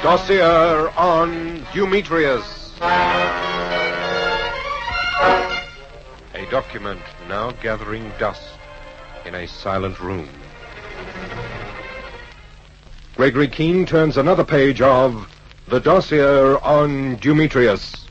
Dossier on Demetrius. A document now gathering dust in a silent room. Gregory Keene turns another page of The Dossier on Demetrius.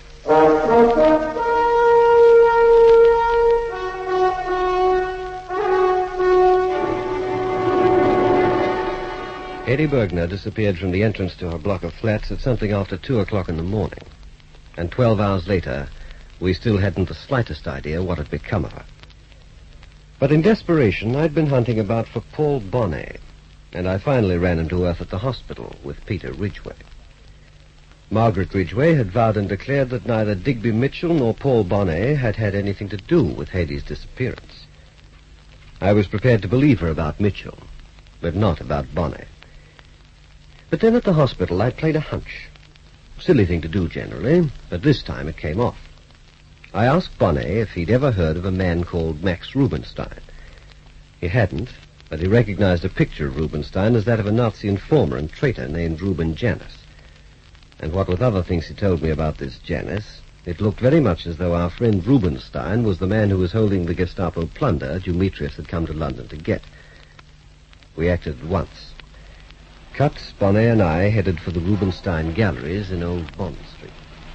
Eddie Bergner disappeared from the entrance to her block of flats at something after 2 o'clock in the morning. And 12 hours later, we still hadn't the slightest idea what had become of her. But in desperation, I'd been hunting about for Paul Bonnet, and I finally ran him to earth at the hospital with Peter Ridgway. Margaret Ridgway had vowed and declared that neither Digby Mitchell nor Paul Bonnet had had anything to do with Hady's disappearance. I was prepared to believe her about Mitchell, but not about Bonnet. But then at the hospital, I played a hunch. Silly thing to do generally, but this time it came off. I asked Bonnet if he'd ever heard of a man called Max Rubenstein. He hadn't, but he recognized a picture of Rubenstein as that of a Nazi informer and traitor named Ruben Janis. And what with other things he told me about this Janis, it looked very much as though our friend Rubenstein was the man who was holding the Gestapo plunder Demetrius had come to London to get. We acted at once. Cut, Bonnet and I headed for the Rubenstein Galleries in Old Bond Street.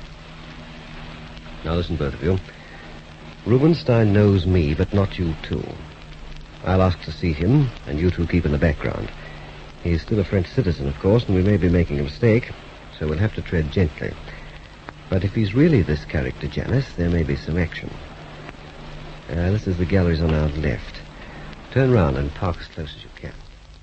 Now listen, both of you. Rubenstein knows me, but not you two. I'll ask to see him, and you two keep in the background. He's still a French citizen, of course, and we may be making a mistake, so we'll have to tread gently. But if he's really this character Janis, there may be some action. This is the galleries on our left. Turn round and park as close as you can.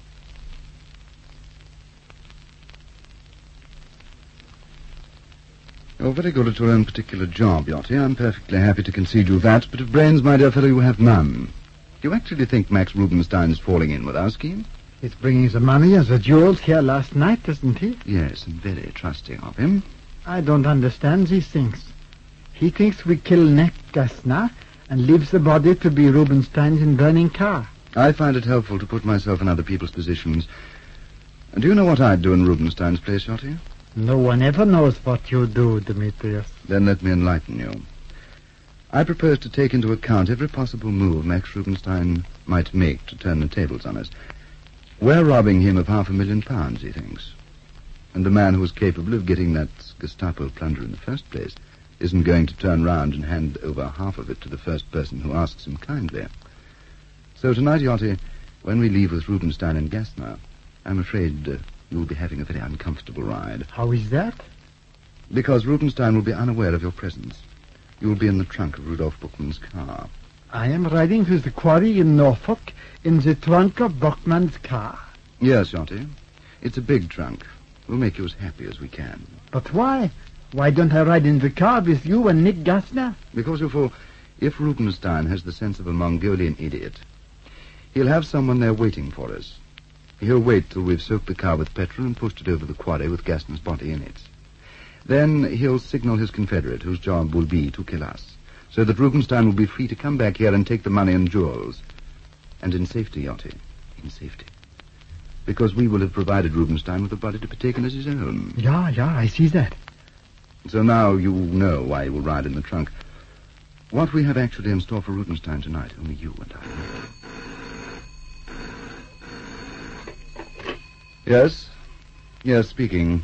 You're very good at your own particular job, Yachty. I'm perfectly happy to concede you that, but of brains, my dear fellow, you have none. Do you actually think Max Rubenstein is falling in with our scheme? He's bringing the money and the jewels here last night, isn't he? Yes, and very trusting of him. I don't understand these things. He thinks we kill Nick Gassner and leaves the body to be Rubenstein's in burning car. I find it helpful to put myself in other people's positions. And do you know what I'd do in Rubenstein's place, Yachty? No one ever knows what you do, Demetrius. Then let me enlighten you. I propose to take into account every possible move Max Rubenstein might make to turn the tables on us. We're robbing him of £500,000, he thinks. And the man who was capable of getting that Gestapo plunder in the first place isn't going to turn round and hand over half of it to the first person who asks him kindly. So tonight, Yachty, when we leave with Rubenstein and Gassner, I'm afraid you'll be having a very uncomfortable ride. How is that? Because Rubenstein will be unaware of your presence. You'll be in the trunk of Rudolf Buchmann's car. I am riding to the quarry in Norfolk in the trunk of Buchmann's car. Yes, Yachty. It's a big trunk. We'll make you as happy as we can. But why? Why don't I ride in the car with you and Nick Gassner? Because, you fool, if Rubenstein has the sense of a Mongolian idiot, he'll have someone there waiting for us. He'll wait till we've soaked the car with petrol and pushed it over the quarry with Gassner's body in it. Then he'll signal his confederate, whose job will be to kill us, so that Rubenstein will be free to come back here and take the money and jewels. And in safety, Yachty, in safety. Because we will have provided Rubenstein with a body to be taken as his own. Yeah, I see that. So now you know why he will ride in the trunk. What we have actually in store for Rubenstein tonight, only you and I know. Yes? Yes, speaking.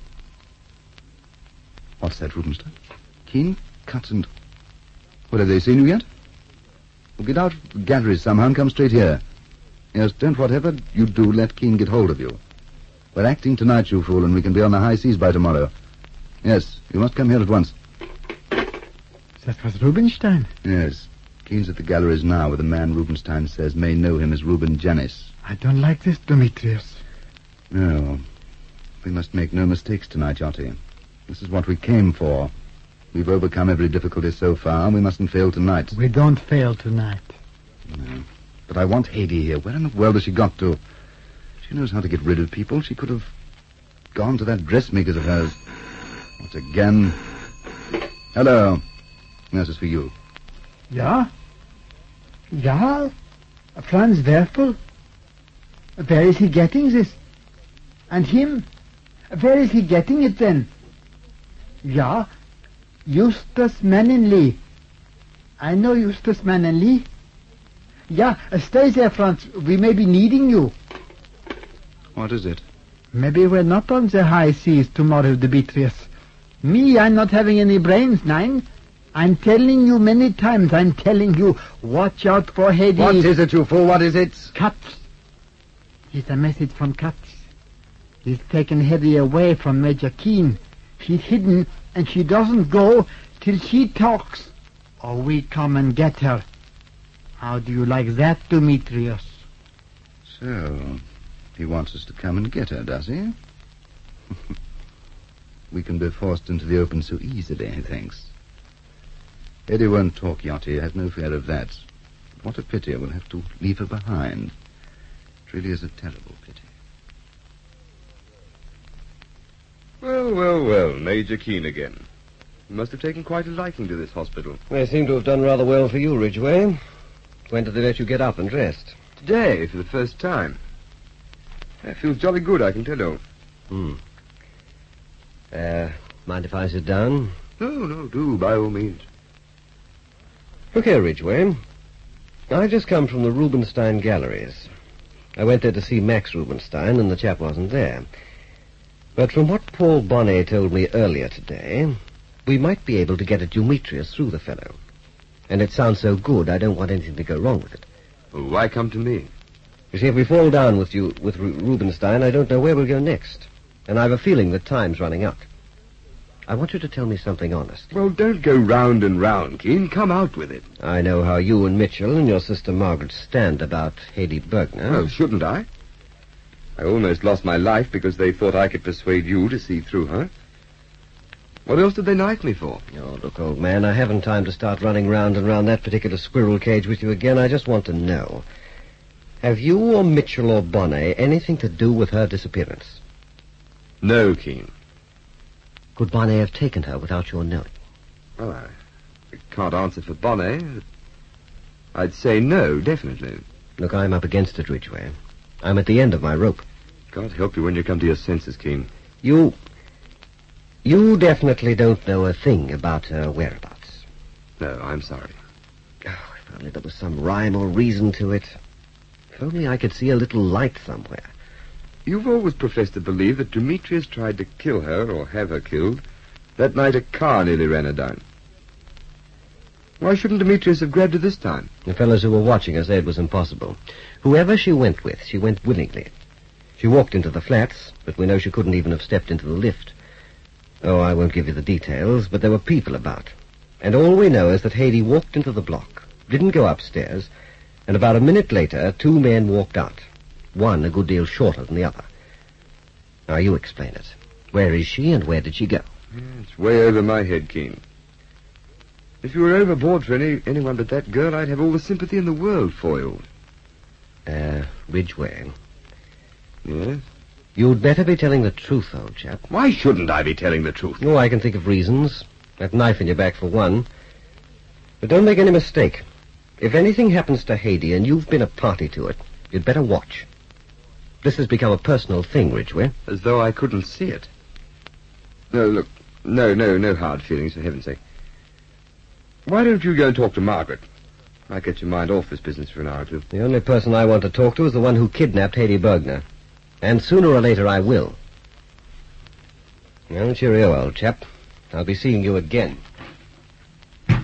What's that, Rubenstein? Keene, Cut, and... Well, have they seen you yet? Well, get out of the galleries somehow and come straight here. Yes, don't whatever you do let Keene get hold of you. We're acting tonight, you fool, and we can be on the high seas by tomorrow. Yes, you must come here at once. That was Rubenstein? Yes. Keene's at the galleries now with a man Rubenstein says may know him as Ruben Janis. I don't like this, Demetrius. No. We must make no mistakes tonight, Yachty. This is what we came for. We've overcome every difficulty so far, and we mustn't fail tonight. We don't fail tonight. No. But I want Hady here. Where in the world has she got to? She knows how to get rid of people. She could have gone to that dressmaker's of hers. Once again. Hello. This is for you. Yeah? Yeah? Franz Werfel? Where is he getting this? And him? Where is he getting it then? Yeah, Eustace Manningley. I know Eustace Manningley. Yeah, stay there, Franz. We may be needing you. What is it? Maybe we're not on the high seas tomorrow, Demetrius. Me, I'm not having any brains, nein. I'm telling you many times, I'm telling you, watch out for Hades. What is it, you fool? What is it? Katz. It's a message from Katz. He's taken Hedy away from Major Keen. She's hidden, and she doesn't go till she talks, or we come and get her. How do you like that, Demetrius? So, he wants us to come and get her, does he? We can be forced into the open so easily, he thinks. Eddie won't talk, Yachty. Have no fear of that. What a pity. We'll have to leave her behind. It really is a terrible pity. Well, Major Keen again. You must have taken quite a liking to this hospital. They seem to have done rather well for you, Ridgway. When did they let you get up and rest? Today, for the first time. It feels jolly good, I can tell you. Mind if I sit down? No, do, by all means. Look here, Ridgway. I've just come from the Rubenstein Galleries. I went there to see Max Rubenstein, and the chap wasn't there. But from what Paul Bonnet told me earlier today, we might be able to get at Demetrius through the fellow. And it sounds so good, I don't want anything to go wrong with it. Well, why come to me? You see, if we fall down with Rubenstein, I don't know where we'll go next. And I've a feeling that time's running out. I want you to tell me something honest. Well, don't go round and round, Keen. Come out with it. I know how you and Mitchell and your sister Margaret stand about Hedy Bergner. Oh, shouldn't I? I almost lost my life because they thought I could persuade you to see through her. What else did they knife me for? Oh, look, old man, I haven't time to start running round and round that particular squirrel cage with you again. I just want to know. Have you or Mitchell or Bonnet anything to do with her disappearance? No, Keen. Could Bonnet have taken her without your knowing? Well, I can't answer for Bonnet. I'd say no, definitely. Look, I'm up against it, Ridgway. I'm at the end of my rope. God help you when you come to your senses, Keen. You definitely don't know a thing about her whereabouts. No, I'm sorry. Oh, if only there was some rhyme or reason to it. If only I could see a little light somewhere. You've always professed to believe that Demetrius tried to kill her or have her killed that night a car nearly ran her down. Why shouldn't Demetrius have grabbed her this time? The fellows who were watching her said it was impossible. Whoever she went with, she went willingly. She walked into the flats, but we know she couldn't even have stepped into the lift. Oh, I won't give you the details, but there were people about. And all we know is that Hedy walked into the block, didn't go upstairs, and about a minute later, two men walked out. One a good deal shorter than the other. Now, you explain it. Where is she, and where did she go? It's way over my head, Keen. If you were overboard for anyone but that girl, I'd have all the sympathy in the world foiled. Ridgway. Yes? You'd better be telling the truth, old chap. Why shouldn't I be telling the truth? Oh, I can think of reasons. That knife in your back, for one. But don't make any mistake. If anything happens to Hedy and you've been a party to it, you'd better watch. This has become a personal thing, Ridgway. As though I couldn't see it. No, look. No hard feelings, for heaven's sake. Why don't you go and talk to Margaret? Might get your mind off this business for an hour or two. The only person I want to talk to is the one who kidnapped Hedy Bergner. And sooner or later I will. Well, cheerio, old chap. I'll be seeing you again. I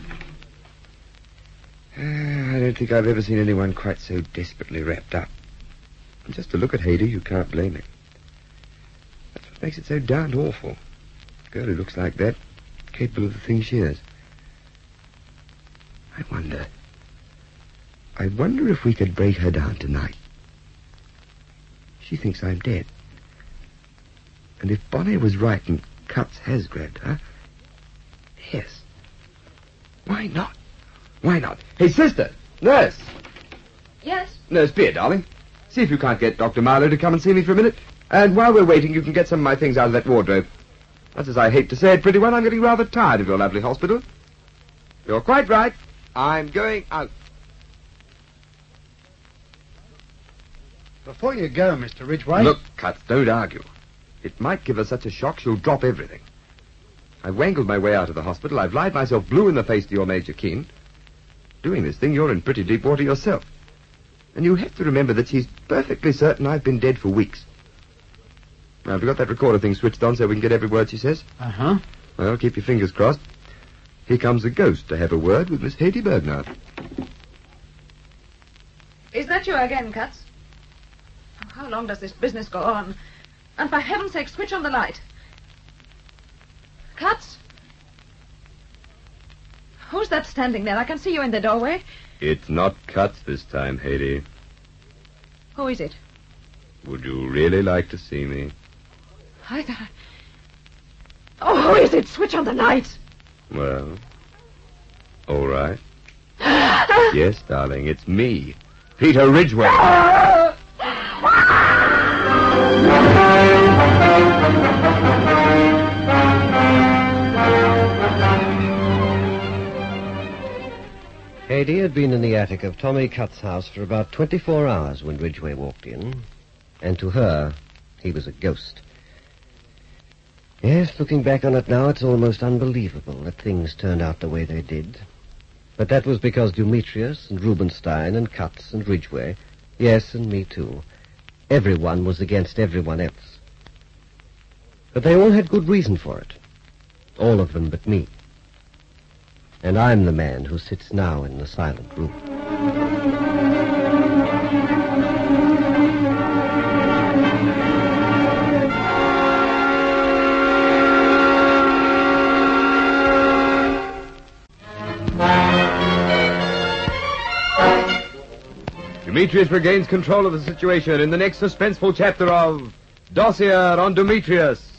don't think I've ever seen anyone quite so desperately wrapped up. And just to look at Hedy, you can't blame him. That's what makes it so darned awful. A girl who looks like that, capable of the things she is. I wonder if we could break her down tonight. She thinks I'm dead. And if Bonnet was right and Katz has grabbed her, yes. Why not? Why not? Hey, sister! Nurse! Yes? Nurse Beer, darling. See if you can't get Dr. Marlowe to come and see me for a minute. And while we're waiting, you can get some of my things out of that wardrobe. That's as I hate to say it, pretty one, I'm getting rather tired of your lovely hospital. You're quite right. I'm going out. Before you go, Mr. Ridgway... Look, Katz, don't argue. It might give her such a shock she'll drop everything. I've wangled my way out of the hospital. I've lied myself blue in the face to your Major Keene. Doing this thing, you're in pretty deep water yourself. And you have to remember that she's perfectly certain I've been dead for weeks. Now, have you got that recorder thing switched on so we can get every word she says? Uh-huh. Well, keep your fingers crossed. Here comes a ghost to have a word with Miss Haiti Bergnar. Is that you again, Katz? Oh, how long does this business go on? And for heaven's sake, switch on the light. Katz? Who's that standing there? I can see you in the doorway. It's not Katz this time, Haiti. Who is it? Would you really like to see me? Oh, who is it? Switch on the light. Well, all right. Yes, darling, it's me, Peter Ridgway. Haiti had been in the attic of Tommy Cutt's house for about 24 hours when Ridgway walked in, and to her, he was a ghost. Yes, looking back on it now, it's almost unbelievable that things turned out the way they did. But that was because Demetrius and Rubenstein and Cutts and Ridgway, yes, and me too, everyone was against everyone else. But they all had good reason for it. All of them but me. And I'm the man who sits now in the silent room. Demetrius regains control of the situation in the next suspenseful chapter of Dossier on Demetrius.